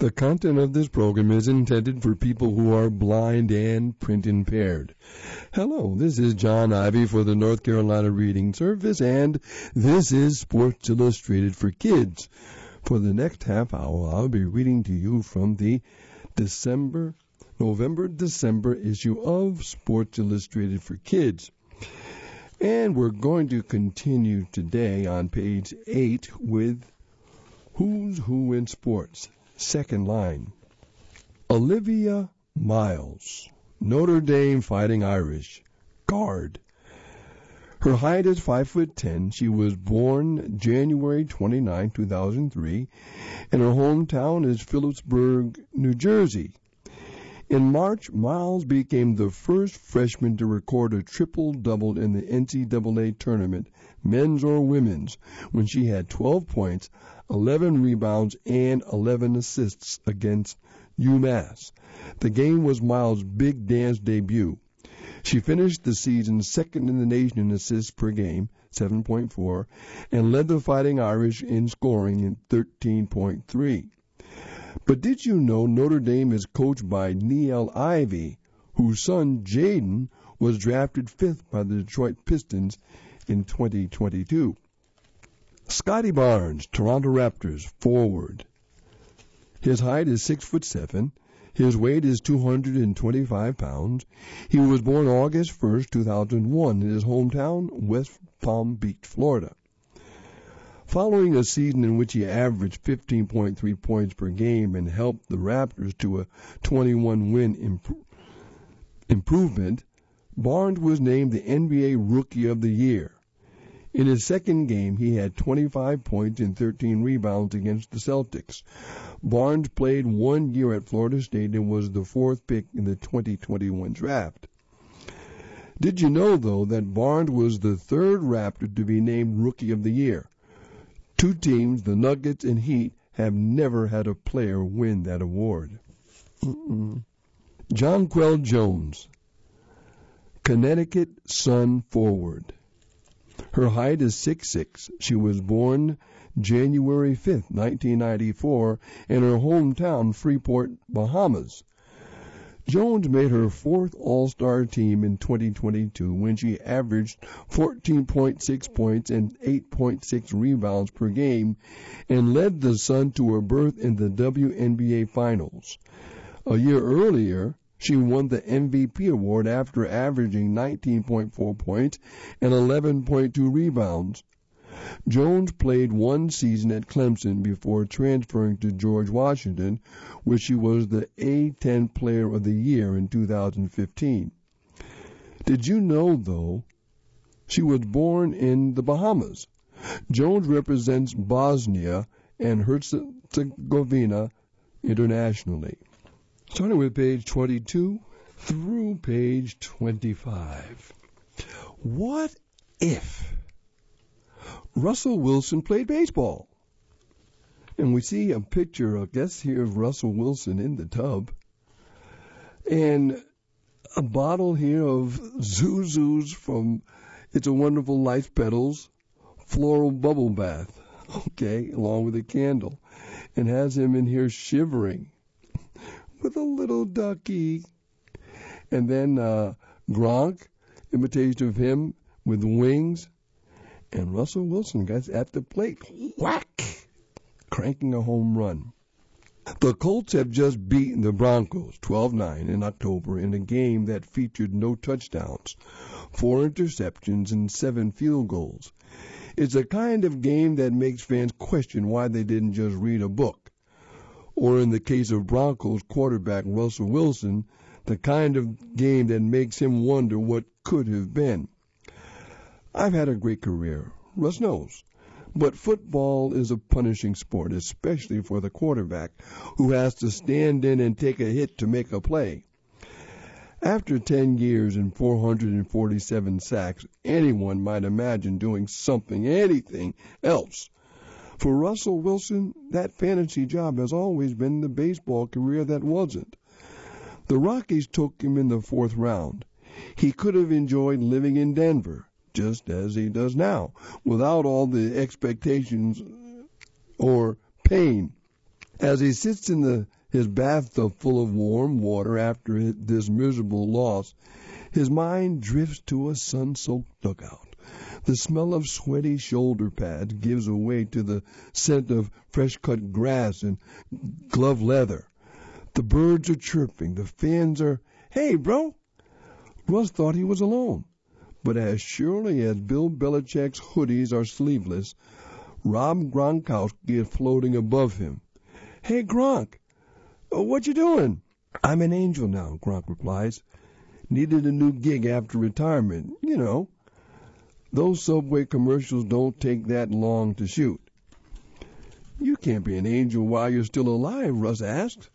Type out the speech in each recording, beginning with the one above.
The content of this program is intended for people who are blind and print impaired. Hello, this is John Ivy for the North Carolina Reading Service, and this is Sports Illustrated for Kids. For the next half hour, I'll be reading to you from the November-December issue of Sports Illustrated for Kids. And we're going to continue today on page 8 with Who's Who in Sports. Second line. Olivia Miles, Notre Dame Fighting Irish, guard. Her height is 5'10". She was born January 29, 2003, and her hometown is Phillipsburg, New Jersey. In March, Miles became the first freshman to record a triple-double in the NCAA tournament, men's or women's, when she had 12 points, 11 rebounds, and 11 assists against UMass. The game was Miles' big dance debut. She finished the season second in the nation in assists per game, 7.4, and led the Fighting Irish in scoring in 13.3. But did you know Notre Dame is coached by Niele Ivey, whose son Jaden was drafted 5th by the Detroit Pistons in 2022? Scotty Barnes, Toronto Raptors, forward. His height is 6'7". His weight is 225 pounds. He was born August 1st, 2001, in his hometown, West Palm Beach, Florida. Following a season in which he averaged 15.3 points per game and helped the Raptors to a 21-win improvement, Barnes was named the NBA Rookie of the Year. In his second game, he had 25 points and 13 rebounds against the Celtics. Barnes played 1 year at Florida State and was the 4th pick in the 2021 draft. Did you know, though, that Barnes was the 3rd Raptor to be named Rookie of the Year? Two teams, the Nuggets and Heat, have never had a player win that award. Jonquel Jones, Connecticut Sun forward. Her height is 6'6". She was born January 5th, 1994, in her hometown, Freeport, Bahamas. Jones made her 4th All-Star team in 2022 when she averaged 14.6 points and 8.6 rebounds per game and led the Sun to a berth in the WNBA Finals. A year earlier, she won the MVP award after averaging 19.4 points and 11.2 rebounds. Jones played 1 season at Clemson before transferring to George Washington, where she was the A-10 Player of the Year in 2015. Did you know, though, she was born in the Bahamas? Jones represents Bosnia and Herzegovina internationally. Starting with page 22 through page 25. What if Russell Wilson played baseball? And we see a picture, I guess, here of Russell Wilson in the tub. And a bottle here of Zuzu's from It's a Wonderful Life Petals floral bubble bath, okay, along with a candle. And has him in here shivering with a little ducky. And then Gronk, imitation of him with wings. And Russell Wilson gets at the plate, whack, cranking a home run. The Colts have just beaten the Broncos 12-9 in October in a game that featured no touchdowns, 4 interceptions, and 7 field goals. It's a kind of game that makes fans question why they didn't just read a book. Or in the case of Broncos quarterback Russell Wilson, the kind of game that makes him wonder what could have been. I've had a great career, Russ knows, but football is a punishing sport, especially for the quarterback, who has to stand in and take a hit to make a play. After 10 years and 447 sacks, anyone might imagine doing anything else. For Russell Wilson, that fantasy job has always been the baseball career that wasn't. The Rockies took him in the 4th round. He could have enjoyed living in Denver, just as he does now, without all the expectations or pain. As he sits in his bathtub full of warm water after this miserable loss, his mind drifts to a sun-soaked dugout. The smell of sweaty shoulder pads gives way to the scent of fresh-cut grass and glove leather. The birds are chirping. The fans are, "Hey, bro!" Russ thought he was alone. But as surely as Bill Belichick's hoodies are sleeveless, Rob Gronkowski is floating above him. "Hey, Gronk, what you doing?" "I'm an angel now," Gronk replies. "Needed a new gig after retirement, you know. Those Subway commercials don't take that long to shoot." "You can't be an angel while you're still alive," Russ asked.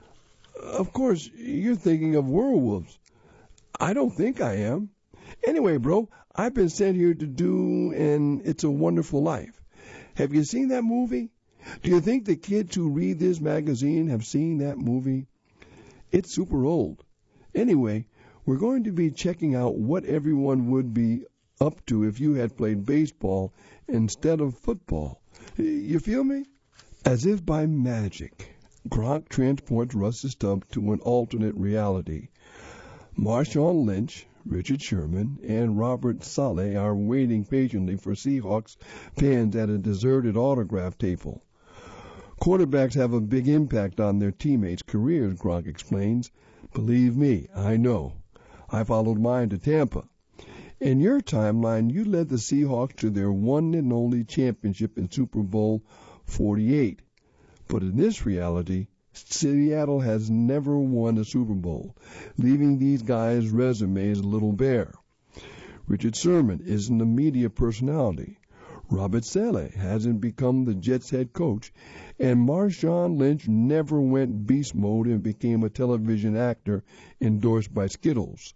"Of course, you're thinking of werewolves." "I don't think I am. Anyway, bro, I've been sent here to do an It's a Wonderful Life. Have you seen that movie? Do you think the kids who read this magazine have seen that movie? It's super old. Anyway, we're going to be checking out what everyone would be up to if you had played baseball instead of football. You feel me?" As if by magic, Gronk transports Russ's Stump to an alternate reality. Marshawn Lynch, Richard Sherman, and Robert Saleh are waiting patiently for Seahawks fans at a deserted autograph table. "Quarterbacks have a big impact on their teammates' careers," Gronk explains. "Believe me, I know. I followed mine to Tampa. In your timeline, you led the Seahawks to their one and only championship in Super Bowl 48. But in this reality, Seattle has never won a Super Bowl, leaving these guys' resumes a little bare. Richard Sherman isn't a media personality. Robert Saleh hasn't become the Jets head coach, and Marshawn Lynch never went beast mode and became a television actor endorsed by Skittles.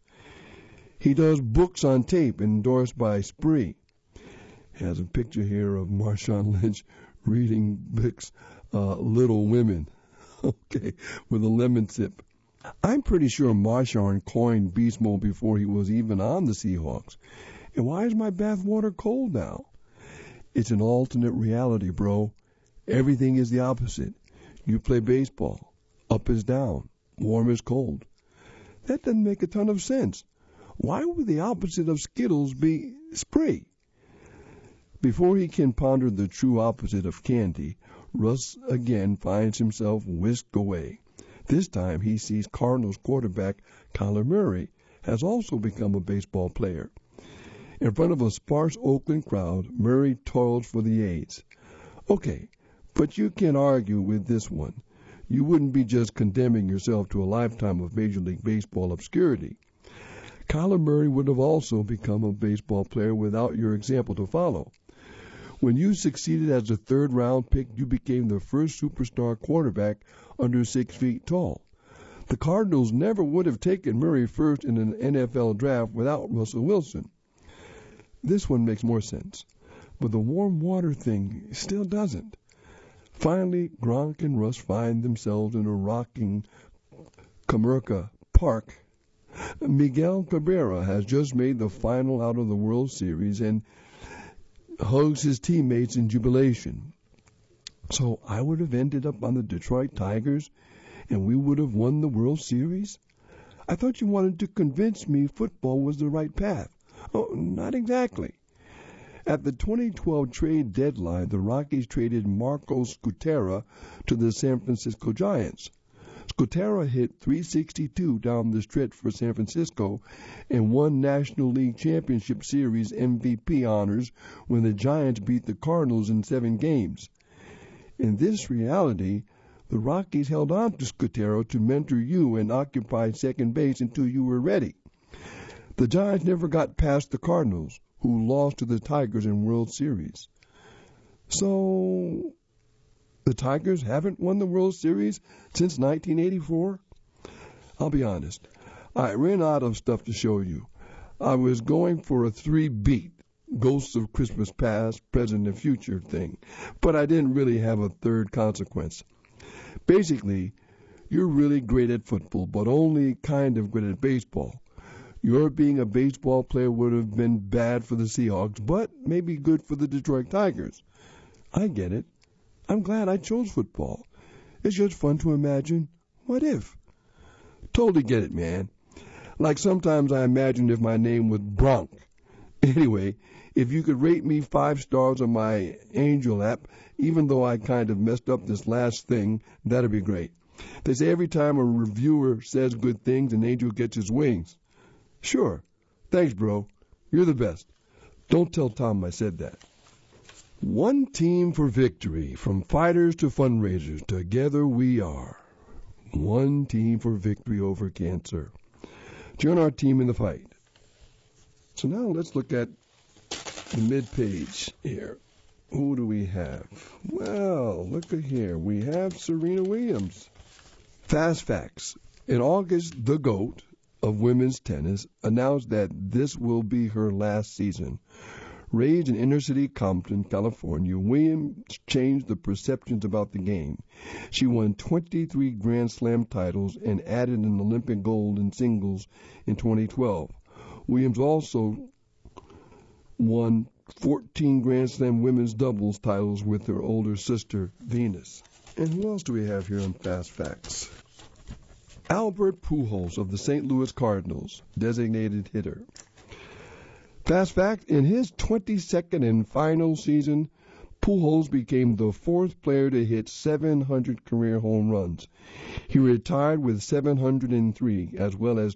He does books on tape endorsed by Spree." Has a picture here of Marshawn Lynch reading books, Little Women, okay, with a lemon sip. I'm pretty sure Marshawn coined beast mode before he was even on the Seahawks. And why is my bath water cold now? It's an alternate reality, bro. Everything is the opposite. You play baseball. Up is down. Warm is cold. That doesn't make a ton of sense. Why would the opposite of Skittles be Spree? Before he can ponder the true opposite of candy, Russ again finds himself whisked away. This time he sees Cardinals quarterback Kyler Murray has also become a baseball player. In front of a sparse Oakland crowd, Murray toils for the A's. Okay, but you can't argue with this one. You wouldn't be just condemning yourself to a lifetime of Major League Baseball obscurity. Kyler Murray would have also become a baseball player without your example to follow. When you succeeded as a third-round pick, you became the first superstar quarterback under 6 feet tall. The Cardinals never would have taken Murray first in an NFL draft without Russell Wilson. This one makes more sense, but the warm water thing still doesn't. Finally, Gronk and Russ find themselves in a rocking Comerica Park. Miguel Cabrera has just made the final out of the World Series and hugs his teammates in jubilation. So I would have ended up on the Detroit Tigers and we would have won the World Series? I thought you wanted to convince me football was the right path. Oh, not exactly. At the 2012 trade deadline, the Rockies traded Marco Scutera to the San Francisco Giants. Scutera hit .362 down the stretch for San Francisco and won National League Championship Series MVP honors when the Giants beat the Cardinals in 7 games. In this reality, the Rockies held on to Scutera to mentor you and occupy second base until you were ready. The Giants never got past the Cardinals, who lost to the Tigers in World Series. So the Tigers haven't won the World Series since 1984? I'll be honest, I ran out of stuff to show you. I was going for a 3-beat, Ghosts of Christmas Past, Present, and Future thing, but I didn't really have a third consequence. Basically, you're really great at football, but only kind of good at baseball. Your being a baseball player would have been bad for the Seahawks, but maybe good for the Detroit Tigers. I get it. I'm glad I chose football. It's just fun to imagine. What if? Totally get it, man. Like sometimes I imagine if my name was Bronk. Anyway, if you could rate me 5 stars on my Angel app, even though I kind of messed up this last thing, that'd be great. They say every time a reviewer says good things, an angel gets his wings. Sure. Thanks, bro. You're the best. Don't tell Tom I said that. One team for victory, from fighters to fundraisers, together we are. One team for victory over cancer. Join our team in the fight. So now let's look at the mid-page here. Who do we have? Well, look at here. We have Serena Williams. Fast facts. In August, the GOAT of women's tennis announced that this will be her last season. Raised in inner-city Compton, California, Williams changed the perceptions about the game. She won 23 Grand Slam titles and added an Olympic gold in singles in 2012. Williams also won 14 Grand Slam women's doubles titles with her older sister, Venus. And who else do we have here on Fast Facts? Albert Pujols of the St. Louis Cardinals, designated hitter. Fast fact, in his 22nd and final season, Pujols became the 4th player to hit 700 career home runs. He retired with 703, as well as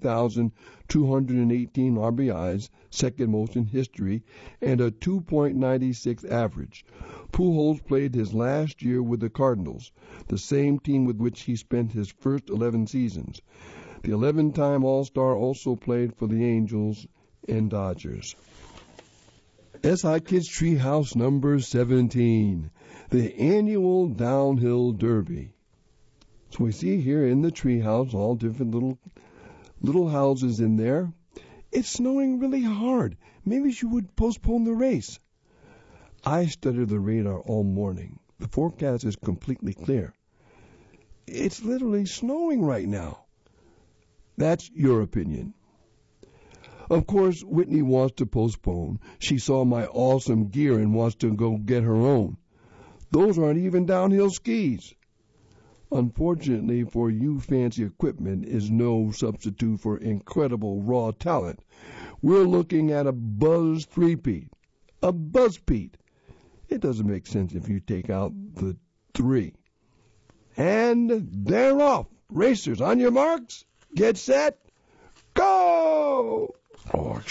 2,218 RBIs, second most in history, and a 2.96 average. Pujols played his last year with the Cardinals, the same team with which he spent his first 11 seasons. The 11-time All-Star also played for the Angels and Dodgers. SI Kids Treehouse number 17, the annual Downhill Derby. So we see here in the treehouse all different little houses in there. It's snowing really hard. Maybe you would postpone the race. I studied the radar all morning. The forecast is completely clear. It's literally snowing right now. That's your opinion. Of course, Whitney wants to postpone. She saw my awesome gear and wants to go get her own. Those aren't even downhill skis. Unfortunately for you, fancy equipment is no substitute for incredible raw talent. We're looking at a Buzz 3-peat, a Buzzpeat. It doesn't make sense if you take out the 3. And they're off. Racers, on your marks, get set, go! Oh,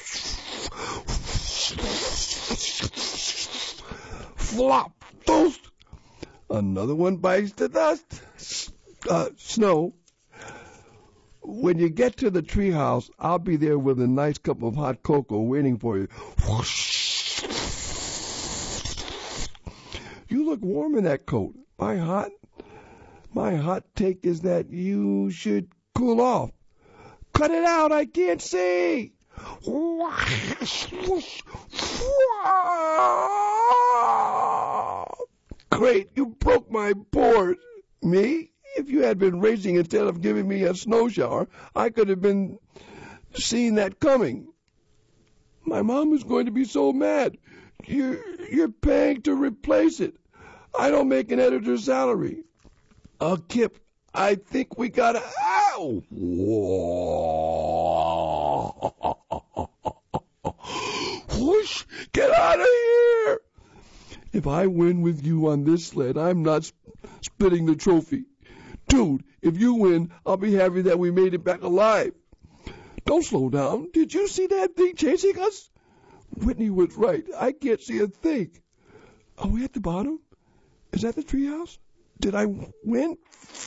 flop, toast. Another one bites the dust. Snow. When you get to the treehouse, I'll be there with a nice cup of hot cocoa waiting for you. You look warm in that coat. My hot take is that you should cool off. Cut it out, I can't see. Great, you broke my board. Me? If you had been racing instead of giving me a snow shower, I could have been seeing that coming. My mom is going to be so mad. You're paying to replace it. I don't make an editor's salary. Kip, I think we gotta... Ow! Whoosh! Get out of here! If I win with you on this sled, I'm not splitting the trophy. Dude, if you win, I'll be happy that we made it back alive. Don't slow down. Did you see that thing chasing us? Whitney was right. I can't see a thing. Are we at the bottom? Is that the treehouse? Did I win?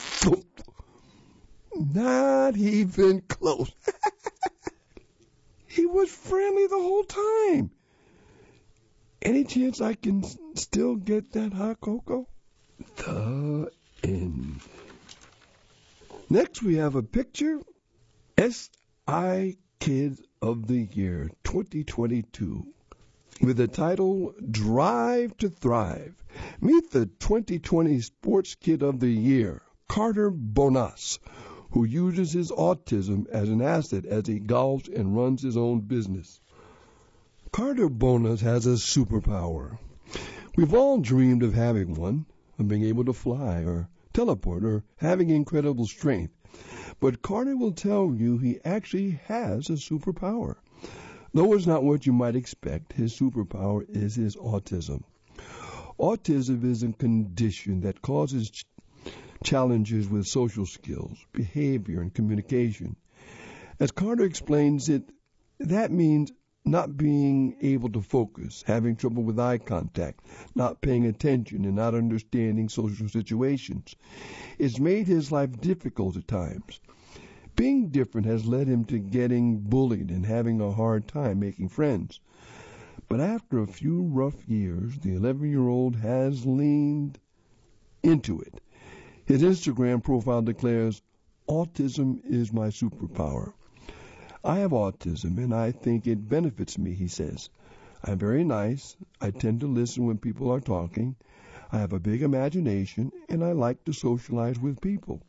Not even close. He was friendly the whole time. Any chance I can still get that hot cocoa? The end. Next we have a picture. SI Kid of the Year 2022. With the title, Drive to Thrive. Meet the 2020 Sports Kid of the Year, Carter Bonas, who uses his autism as an asset as he golfs and runs his own business. Carter Bonas has a superpower. We've all dreamed of having one, of being able to fly or teleport or having incredible strength. But Carter will tell you he actually has a superpower. Though it's not what you might expect, his superpower is his autism. Autism is a condition that causes challenges with social skills, behavior, and communication. As Carter explains it, that means not being able to focus, having trouble with eye contact, not paying attention, and not understanding social situations. It's made his life difficult at times. Being different has led him to getting bullied and having a hard time making friends. But after a few rough years, the 11-year-old has leaned into it. His Instagram profile declares, "Autism is my superpower. I have autism, and I think it benefits me," he says. "I'm very nice. I tend to listen when people are talking. I have a big imagination, and I like to socialize with people."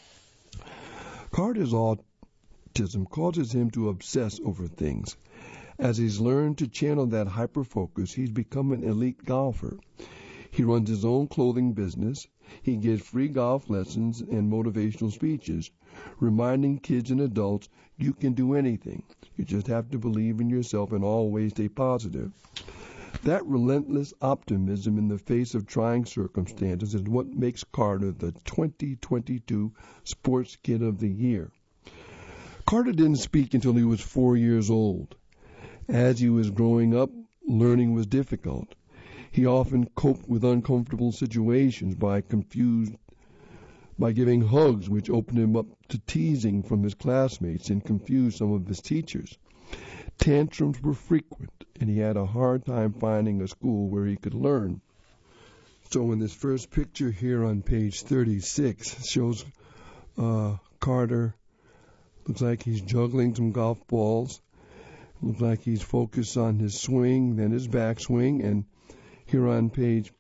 Carter's autism causes him to obsess over things. As he's learned to channel that hyperfocus, he's become an elite golfer. He runs his own clothing business. He gives free golf lessons and motivational speeches, reminding kids and adults you can do anything. You just have to believe in yourself and always stay positive. That relentless optimism in the face of trying circumstances is what makes Carter the 2022 Sports Kid of the Year. Carter didn't speak until he was 4 years old. As he was growing up, learning was difficult. He often coped with uncomfortable situations by giving hugs, which opened him up to teasing from his classmates and confused some of his teachers. Tantrums were frequent, and he had a hard time finding a school where he could learn. So in this first picture here on page 36, shows Carter. Looks like he's juggling some golf balls. Looks like he's focused on his swing, then his backswing, and here on page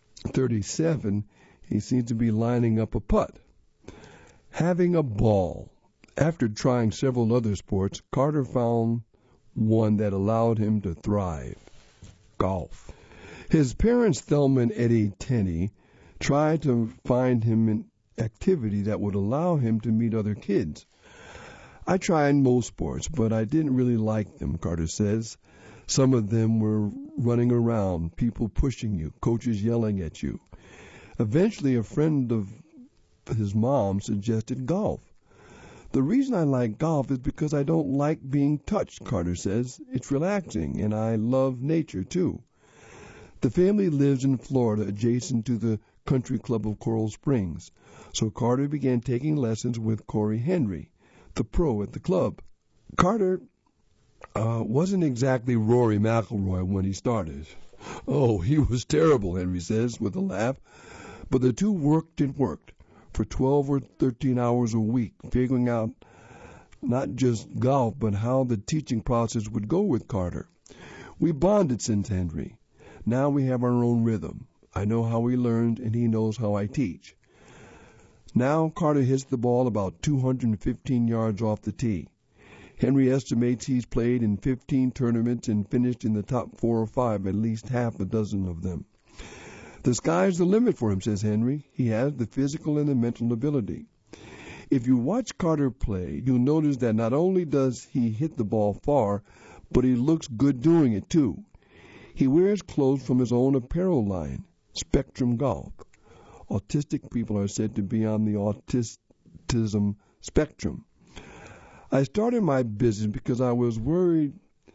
37, he seems to be lining up a putt. Having a ball. After trying several other sports, Carter found one that allowed him to thrive: golf. His parents, Thelma and Eddie Tenney, tried to find him an activity that would allow him to meet other kids. "I tried most sports, but I didn't really like them," Carter says. "Some of them were running around, people pushing you, coaches yelling at you." Eventually, a friend of his mom suggested golf. "The reason I like golf is because I don't like being touched," Carter says. "It's relaxing, and I love nature, too." The family lives in Florida, adjacent to the country club of Coral Springs, so Carter began taking lessons with Corey Henry, the pro at the club. Carter wasn't exactly Rory McIlroy when he started. "Oh, he was terrible," Henry says with a laugh. But the two worked and worked for 12 or 13 hours a week, figuring out not just golf, but how the teaching process would go with Carter. "We bonded," since Henry. "Now we have our own rhythm. I know how he learned, and he knows how I teach." Now Carter hits the ball about 215 yards off the tee. Henry estimates he's played in 15 tournaments and finished in the top 4 or 5, at least half a dozen of them. "The sky's the limit for him," says Henry. "He has the physical and the mental ability." If you watch Carter play, you'll notice that not only does he hit the ball far, but he looks good doing it too. He wears clothes from his own apparel line, Spectrum Golf. Autistic people are said to be on the autism spectrum. "I started my business because I was worried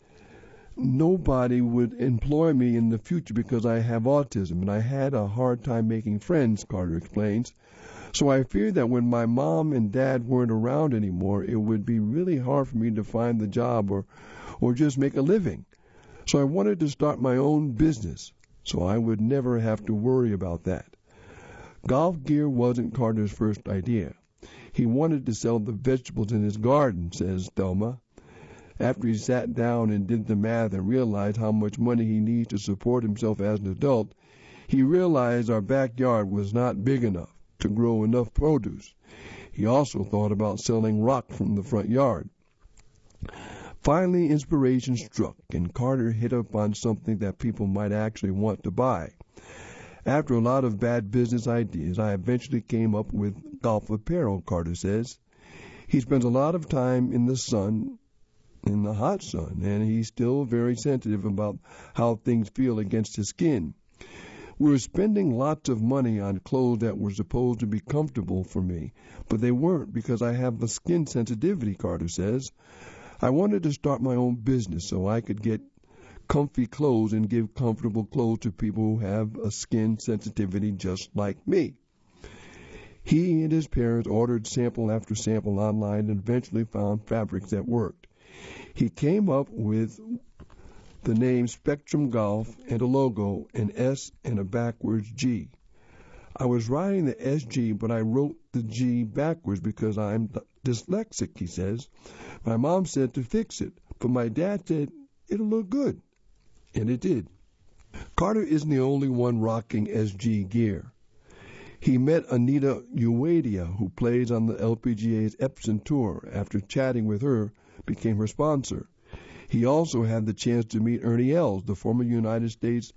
nobody would employ me in the future because I have autism, and I had a hard time making friends," Carter explains. "So I feared that when my mom and dad weren't around anymore, it would be really hard for me to find the job or just make a living. So I wanted to start my own business, so I would never have to worry about that." Golf gear wasn't Carter's first idea. He wanted to sell the vegetables in his garden, says Thelma. After he sat down and did the math and realized how much money he needs to support himself as an adult, he realized our backyard was not big enough to grow enough produce. He also thought about selling rock from the front yard. Finally, inspiration struck, and Carter hit up on something that people might actually want to buy. After a lot of bad business ideas, I eventually came up with golf apparel, Carter says. He spends a lot of time in the sun, in the hot sun, and he's still very sensitive about how things feel against his skin. We were spending lots of money on clothes that were supposed to be comfortable for me, but they weren't because I have a skin sensitivity, Carter says. I wanted to start my own business so I could get comfy clothes and give comfortable clothes to people who have a skin sensitivity just like me. He and his parents ordered sample after sample online and eventually found fabrics that worked. He came up with the name Spectrum Golf and a logo, an S and a backwards G. I was writing the SG, but I wrote the G backwards because I'm dyslexic, he says. My mom said to fix it, but my dad said it'll look good. And it did. Carter isn't the only one rocking SG gear. He met Anita Uwadia, who plays on the LPGA's Epson Tour. After chatting with her, became her sponsor. He also had the chance to meet Ernie Els, the former United States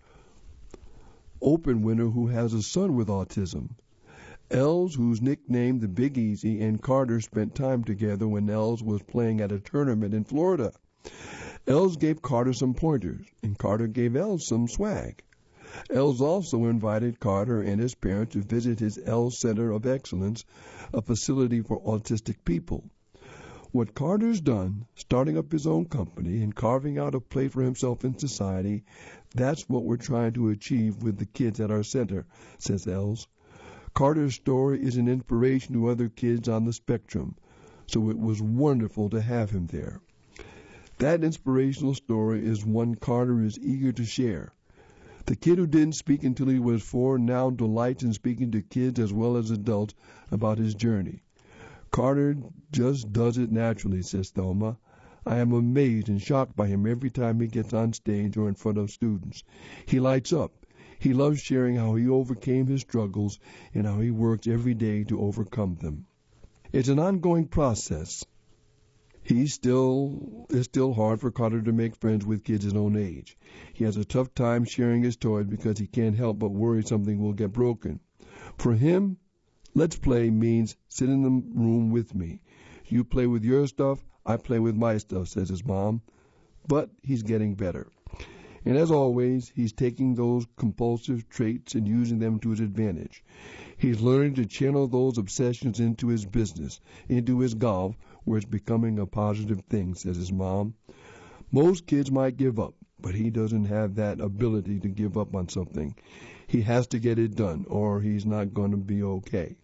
Open winner who has a son with autism. Els, who's nicknamed the Big Easy, and Carter spent time together when Els was playing at a tournament in Florida. Els gave Carter some pointers, and Carter gave Els some swag. Els also invited Carter and his parents to visit his Els Center of Excellence, a facility for autistic people. What Carter's done, starting up his own company and carving out a place for himself in society, that's what we're trying to achieve with the kids at our center, says Els. Carter's story is an inspiration to other kids on the spectrum, so it was wonderful to have him there. That inspirational story is one Carter is eager to share. The kid who didn't speak until he was 4 now delights in speaking to kids as well as adults about his journey. Carter just does it naturally, says Thelma. I am amazed and shocked by him every time he gets on stage or in front of students. He lights up. He loves sharing how he overcame his struggles and how he works every day to overcome them. It's an ongoing process. It's still hard for Carter to make friends with kids his own age. He has a tough time sharing his toys because he can't help but worry something will get broken. For him, let's play means sit in the room with me. You play with your stuff, I play with my stuff, says his mom. But he's getting better. And as always, he's taking those compulsive traits and using them to his advantage. He's learning to channel those obsessions into his business, into his golf, where it's becoming a positive thing, says his mom. Most kids might give up, but he doesn't have that ability to give up on something. He has to get it done, or he's not going to be okay.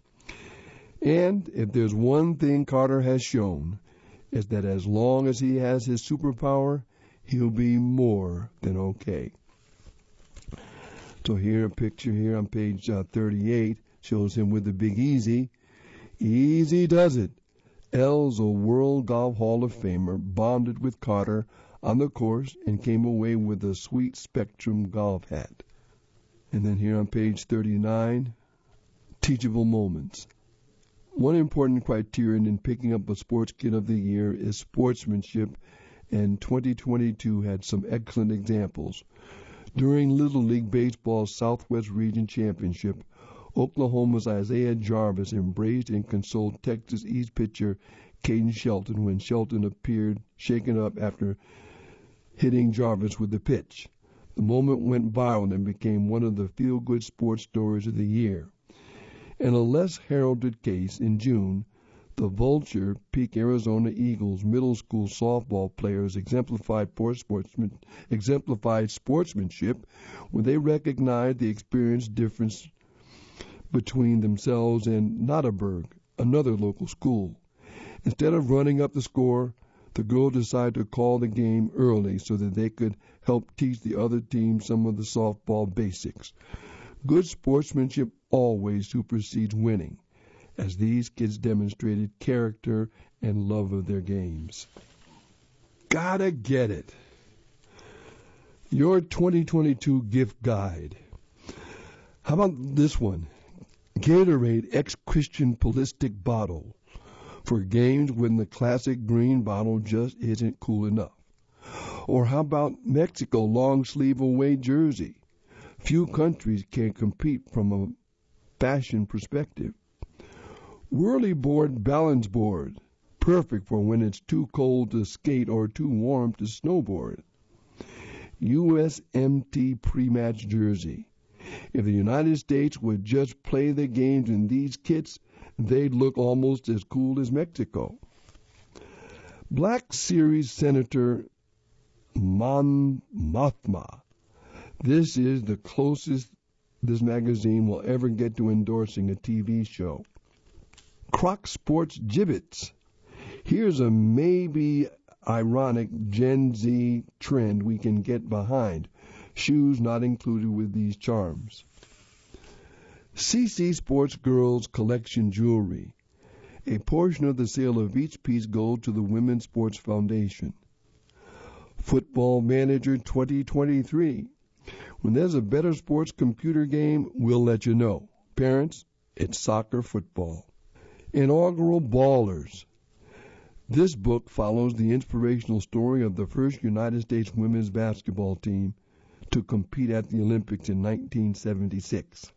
And if there's one thing Carter has shown, is that as long as he has his superpower, he'll be more than okay. So here, a picture here on page 38 shows him with the Big Easy. Easy does it. Els, a World Golf Hall of Famer, bonded with Carter on the course and came away with a sweet Spectrum golf hat. And then here on page 39, teachable moments. One important criterion in picking up a Sports Kid of the Year is sportsmanship, and 2022 had some excellent examples. During Little League Baseball's Southwest Region Championship, Oklahoma's Isaiah Jarvis embraced and consoled Texas East pitcher Caden Shelton when Shelton appeared shaken up after hitting Jarvis with the pitch. The moment went viral and became one of the feel-good sports stories of the year. In a less heralded case in June, the Vulture Peak Arizona Eagles middle school softball players exemplified sportsmanship when they recognized the experienced difference between themselves and Notaburg, another local school. Instead of running up the score, the girls decided to call the game early so that they could help teach the other team some of the softball basics. Good sportsmanship always supersedes winning, as these kids demonstrated character and love of their games. Gotta get it. Your 2022 gift guide. How about this one? Gatorade Ex-Christian Ballistic Bottle for games when the classic green bottle just isn't cool enough. Or how about Mexico long sleeve away jersey? Few countries can compete from a fashion perspective. Whirly-board balance board, perfect for when it's too cold to skate or too warm to snowboard. USMT pre-match jersey. If the United States would just play the games in these kits, they'd look almost as cool as Mexico. Black Series Senator Mon Mothma. This is the closest this magazine will ever get to endorsing a TV show. Croc Sports Gibbets. Here's a maybe ironic Gen Z trend we can get behind. Shoes not included with these charms. CC Sports Girls Collection Jewelry. A portion of the sale of each piece goes to the Women's Sports Foundation. Football Manager 2023. When there's a better sports computer game, we'll let you know. Parents, it's soccer football. Inaugural Ballers. This book follows the inspirational story of the first United States women's basketball team to compete at the Olympics in 1976.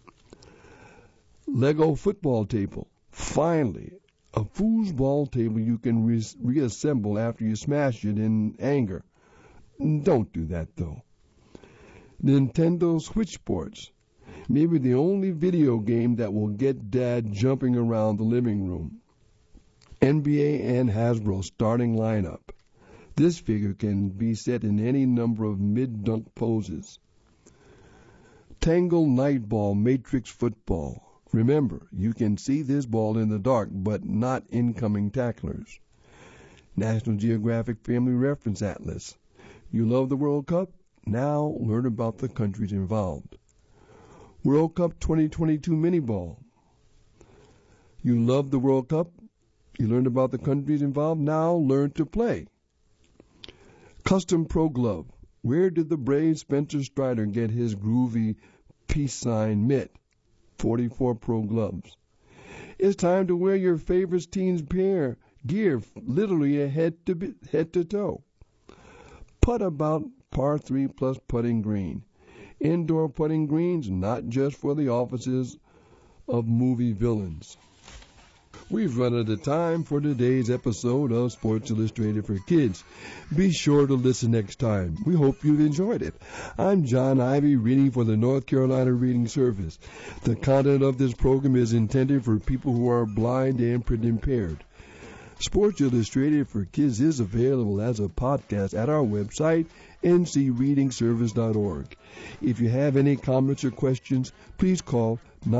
Lego football table. Finally, a foosball table you can reassemble after you smash it in anger. Don't do that, though. Nintendo Switch Sports. Maybe the only video game that will get Dad jumping around the living room. NBA and Hasbro starting lineup. This figure can be set in any number of mid-dunk poses. Tangle Nightball Matrix Football. Remember, you can see this ball in the dark, but not incoming tacklers. National Geographic Family Reference Atlas. You love the World Cup? Now learn about the countries involved. World Cup 2022 Mini Ball. You love the World Cup? You learned about the countries involved? Now learn to play. Custom Pro Glove. Where did the brave Spencer Strider get his groovy peace sign mitt? 44 Pro Gloves. It's time to wear your favorite team's gear, literally head to toe. Putt About Par 3 Plus Putting Green. Indoor putting greens, not just for the offices of movie villains. We've run out of time for today's episode of Sports Illustrated for Kids. Be sure to listen next time. We hope you've enjoyed it. I'm John Ivy, reading for the North Carolina Reading Service. The content of this program is intended for people who are blind and print impaired. Sports Illustrated for Kids is available as a podcast at our website, ncreadingservice.org. If you have any comments or questions, please call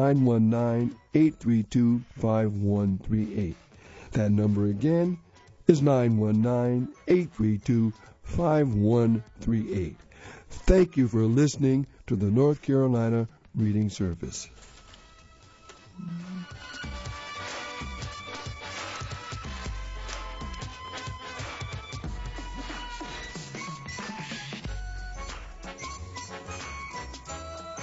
919-832-5138. That number again is 919-832-5138. Thank you for listening to the North Carolina Reading Service.